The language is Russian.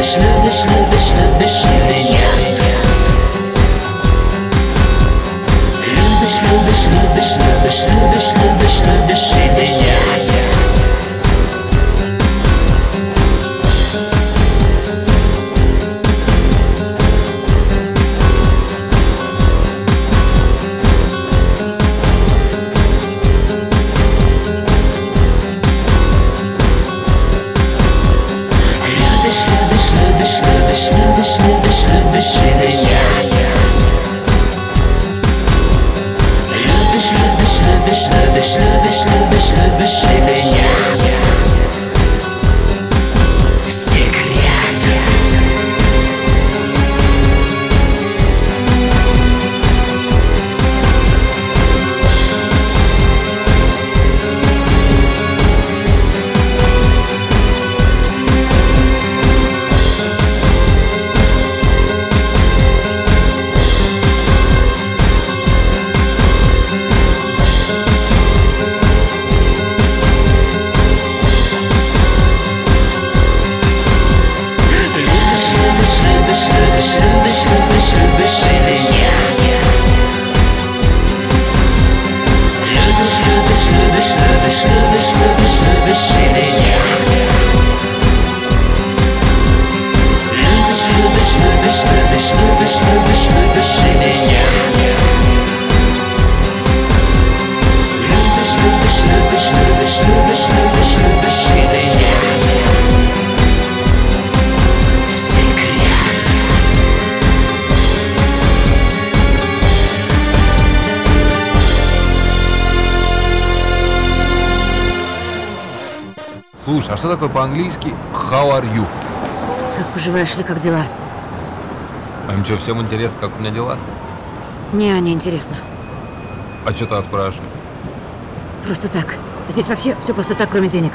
любишь, любишь, любишь или нет? Любишь, любишь, любишь, любишь, любишь, любишь, любишь или нет? Любишь, любишь, любишь, любишь или нет? Любишь, любишь, любишь, любишь, любишь, любишь, любишь или нет? Любишь, любишь, любишь или нет? Любишь, любишь, любишь, любишь, любишь, любишь, любишь или нет? Любишь, любишь, любишь, любишь, любишь, любишь, любишь или нет? Любишь, любишь, любишь, любишь, любишь, любишь, любишь или нет? Слушай, а что такое по-английски how are you? Как поживаешь или как дела? А им что, всем интересно, как у меня дела? Не интересно. А что тогда спрашивать? Просто так. Здесь вообще все просто так, кроме денег.